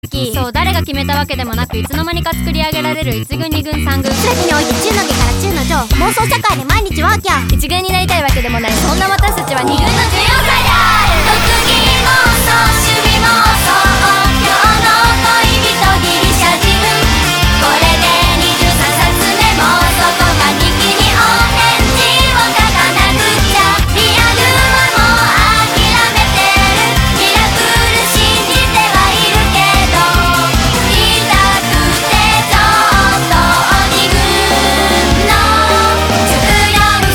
そう、誰が決めたわけでもなく、いつの間にか作り上げられる1軍2軍3軍。 全てにおいて中の下から中の上、妄想社会で毎日ワーキャー。 1軍になりたいわけでもない、そんな私たちは2軍の14歳である。 特技妄想、趣味妄想、今日の恋人ギリシャ人。これで23冊目もそこが日記にお返事を書かなくちゃ。リアルはもう諦めてる。ミラクル信じてはいるけど、痛くてちょっと2軍の14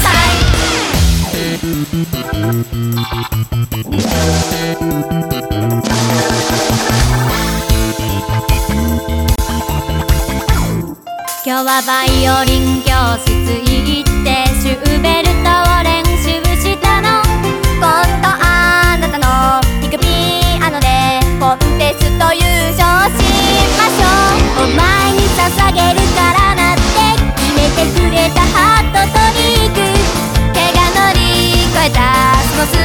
歳。 今日はバイオリン教室行ってシューベルトを練習したの。 今度あなたの弾くピアノでコンテスト優勝しましょう。お前に捧げるからなって決めてくれたハートトリック。 怪我乗り越えたその姿、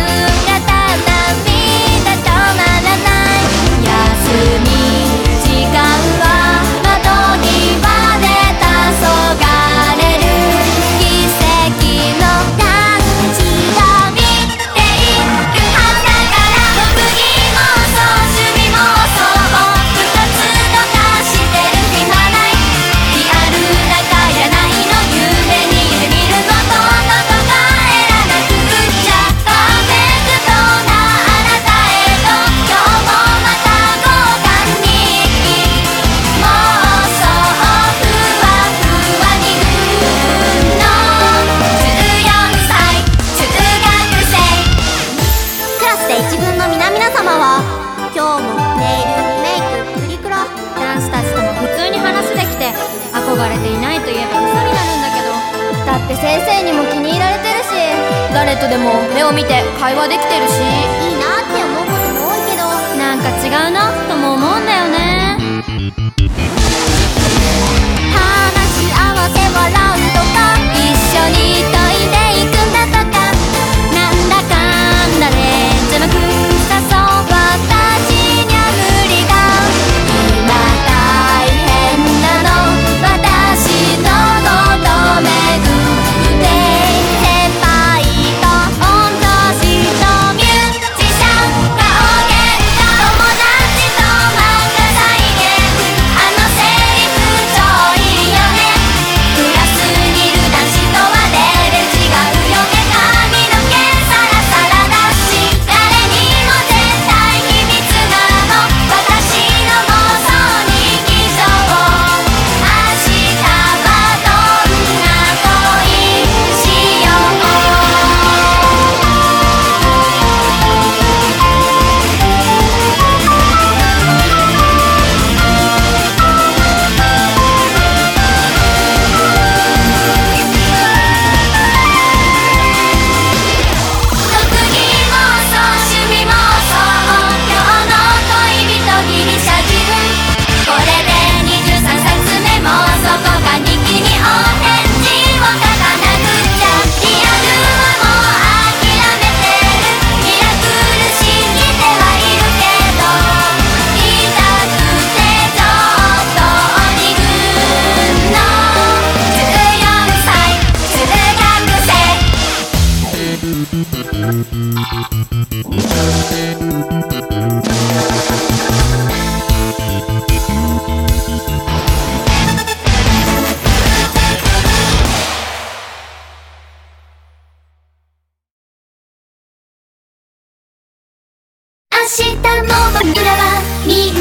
涙止まらない。休み時間は窓に割れた黄昏れる奇跡の感じが見ているはずだから。特技妄想、趣味妄想を2つとかしてる暇ない。リアルなんかいらないの。夢に夢見るのととか選ばなくっちゃ。パーフェクトなあなたへと今日もまた交換日記。妄想ふわふわに軍の14歳中学生。 クラスで一軍の皆々様は今日もネイル、メイク、プリクラ。 男子たちとも普通に話できて、憧れていないと言えば嘘になるんだけど。 だって先生にも気に入られてるし、誰とでも目を見て会話できてるし、いいなって思うことも多いけど、 なんか違うなとも思うんだよね。 話し合わせ笑うとか、 一緒にトイレ行くんだとか、なんだかんだで邪魔くさそう私には無理だ。今大変なの私のことめぐって。 先輩と御年とミュージシャンがおげんだ。友達と漫画再現、あのセリフ超いいよね。クラスにいる男子とはレベル違うよね。髪の毛サラサラだし、誰にも絶対秘密なの。私の妄想日記帳。明日はどんな恋しよう。特技妄想、趣味妄想、今日の恋人ギリシャ人。これで23冊目もそこが日記にお返事を書かなくっちゃ。リアルはもう諦めてる。ミラクル信じてはいるけど、痛くてちょっと2軍の14歳中学生。明日も僕らはみんな